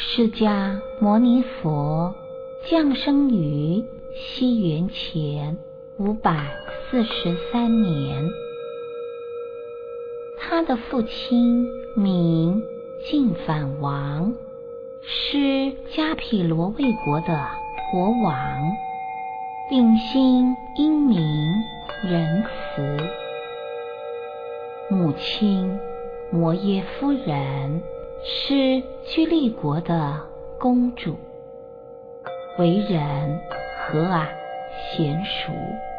释迦牟尼佛降生于西元前543年，他的父亲名净饭王，是迦毗罗卫国的国王，秉心英明仁慈。母亲摩耶夫人是居利国的公主，为人和蔼娴熟。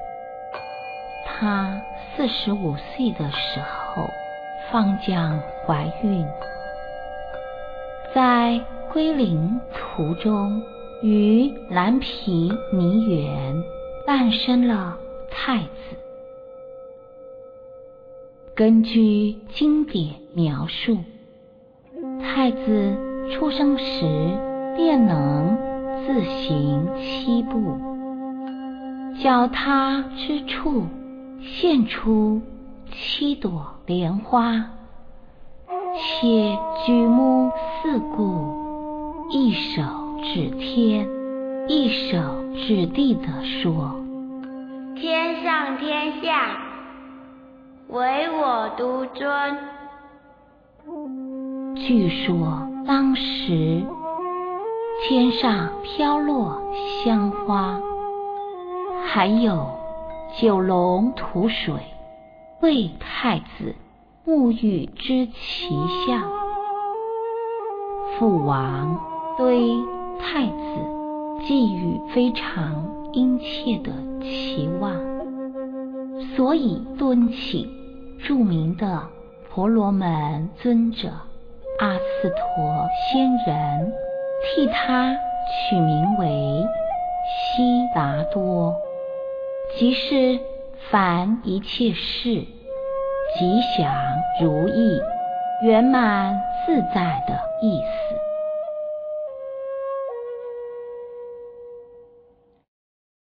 她45岁的时候放将怀孕，在归零途中于蓝毗尼园诞生了太子。根据经典描述，太子出生时便能自行7步，脚踏之处现出7朵莲花，且举目四顾，一手指天，一手指地地说： 天上天下，唯我独尊。 据说当时天上飘落香花，还有9龙吐水为太子沐浴之奇象。父王对太子寄予非常殷切的期望，所以敦请著名的婆罗门尊者阿斯陀仙人替他取名为悉达多，即是凡一切事吉祥如意、圆满自在的